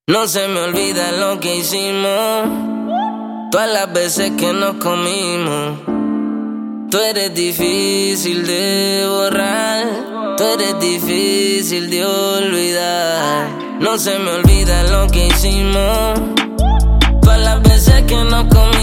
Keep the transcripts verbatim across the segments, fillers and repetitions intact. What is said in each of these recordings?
No se me olvida lo que hicimos, todas las veces que nos comimos. Tú eres difícil de borrar, tú eres difícil de olvidar. No se me olvida lo que hicimos, todas las veces que nos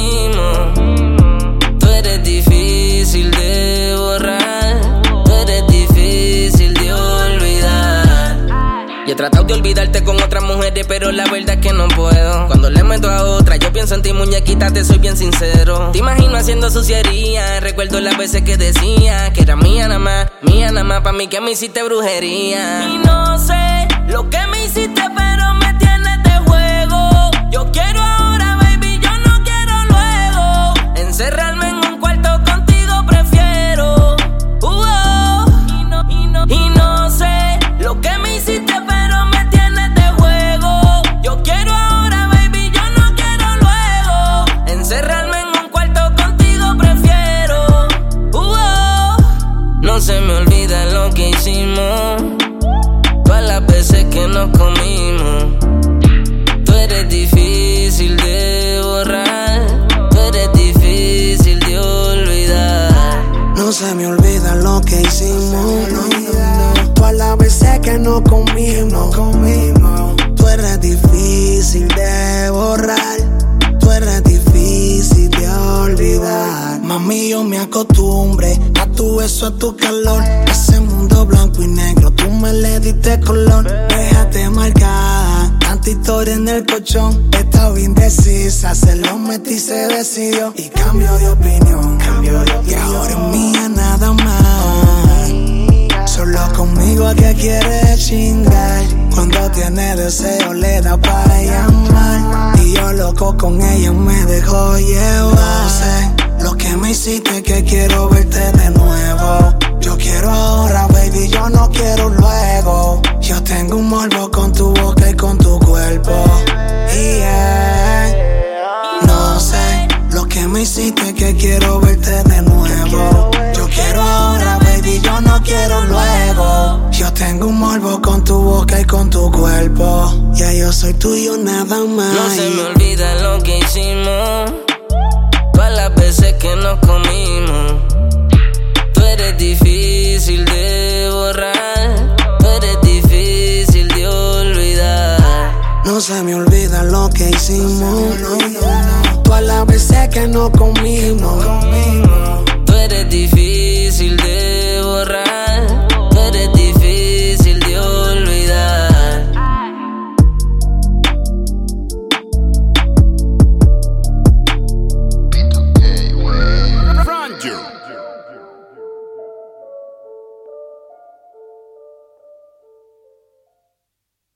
comimos. Tú eres difícil de borrar, tú eres difícil de olvidar. Yo he tratado de olvidarte con otras mujeres, pero la verdad es que no puedo. Cuando le meto a otra, yo pienso en ti, muñequita, te soy bien sincero. Te imagino haciendo suciería, recuerdo las veces que decía que era mía nada más, mía nada más, pa' mí que me hiciste brujería. Y no sé lo que me hiciste, pero me tienes de juego. Yo quiero ahora, baby, yo no quiero luego. Encerrarme en un cuarto contigo prefiero. Uh -oh. Y no, y no, y no sé lo que me hiciste, pero me tienes de juego. Yo quiero ahora, baby, yo no quiero luego. Encerrarme en un cuarto contigo prefiero. Uh -oh. No se me olvida lo que hicimos, todas las veces que nos comimos. Tú eres difícil de borrar, tú eres difícil de olvidar. No se me olvida lo que hicimos, no, no. Todas las veces que nos comimos, comimos. Tú eres difícil de borrar, tú eres difícil de olvidar. Mami, yo me acostumbré a tu beso, a tu calor. Ese mundo blanco y negro, tú me le diste color. Déjate marcada, tanta historia en el colchón. Estaba indecisa, se lo metí y se decidió. Y cambio de opinión, cambio de opinión. Y ahora es mía nada más. Solo conmigo a que quieres chingar. Cuando tiene deseo le da para llamar. Y yo loco con ella me dejó llevar. No sé lo que me hiciste, que quiero verte de nuevo. Yo quiero ahora, baby, yo no quiero luego. Yo tengo un morbo con tu boca y con tu cuerpo. Yeah. No sé lo que me hiciste, que quiero verte de nuevo. Yo quiero ahora, baby, yo no quiero luego. Yo tengo un morbo con tu boca y con tu cuerpo. Ya yo soy tuyo nada más. No se me olvida lo que hicimos, todas las veces que nos comimos. Tú eres difícil de borrar, tú eres difícil de olvidar. No se me olvida lo que hicimos, no, no, no. Todas las veces que nos comimos. Tú eres difícil de